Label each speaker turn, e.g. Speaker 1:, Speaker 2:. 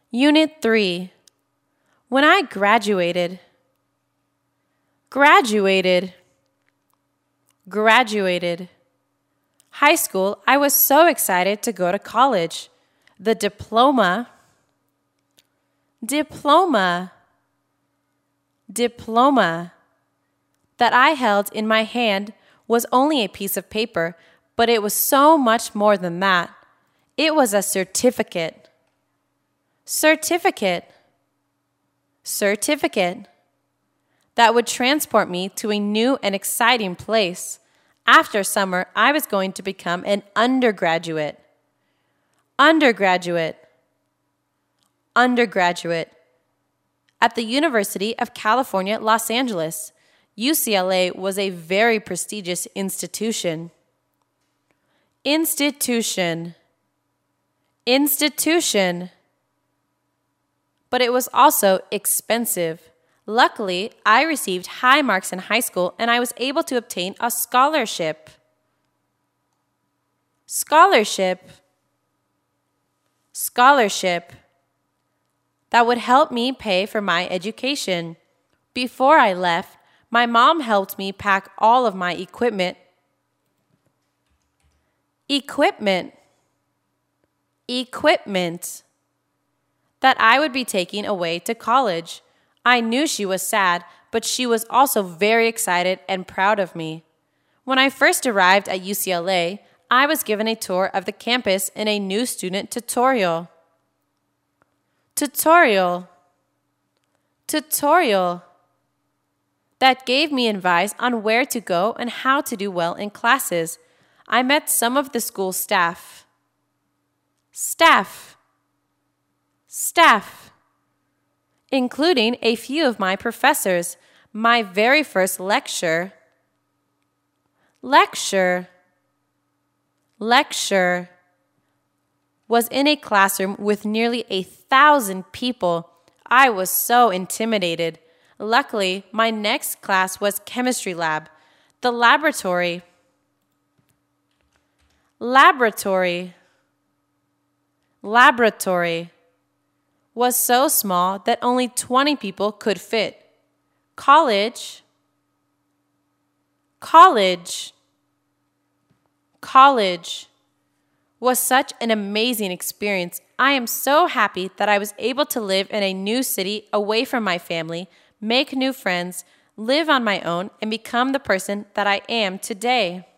Speaker 1: Unit 3. When I graduated. Graduated. Graduated. High school, I was so excited to go to college. The diploma. Diploma. Diploma that I held in my hand was only a piece of paper, but it was so much more than that. It was a certificate. Certificate. Certificate. That would transport me to a new and exciting place. After summer, I was going to become an undergraduate. Undergraduate. Undergraduate. At the University of California, Los Angeles. UCLA was a very prestigious institution. Institution. Institution. But it was also expensive. Luckily, I received high marks in high school and I was able to obtain a scholarship. Scholarship. Scholarship. That would help me pay for my education. Before I left, my mom helped me pack all of my equipment. Equipment. Equipment. That I would be taking away to college. I knew she was sad, but she was also very excited and proud of me. When I first arrived at UCLA, I was given a tour of the campus in a new student tutorial. Tutorial. Tutorial. That gave me advice on where to go and how to do well in classes. I met some of the school staff. Staff. Staff. Including a few of my professors. My very first lecture. Lecture. Lecture. Was in a classroom with nearly 1,000 people. I was so intimidated. Luckily, my next class was chemistry lab. The laboratory. Laboratory. Laboratory. Was so small that only 20 people could fit. College. College. College. Was such an amazing experience. I am so happy that I was able to live in a new city away from my family, make new friends, live on my own, and become the person that I am today.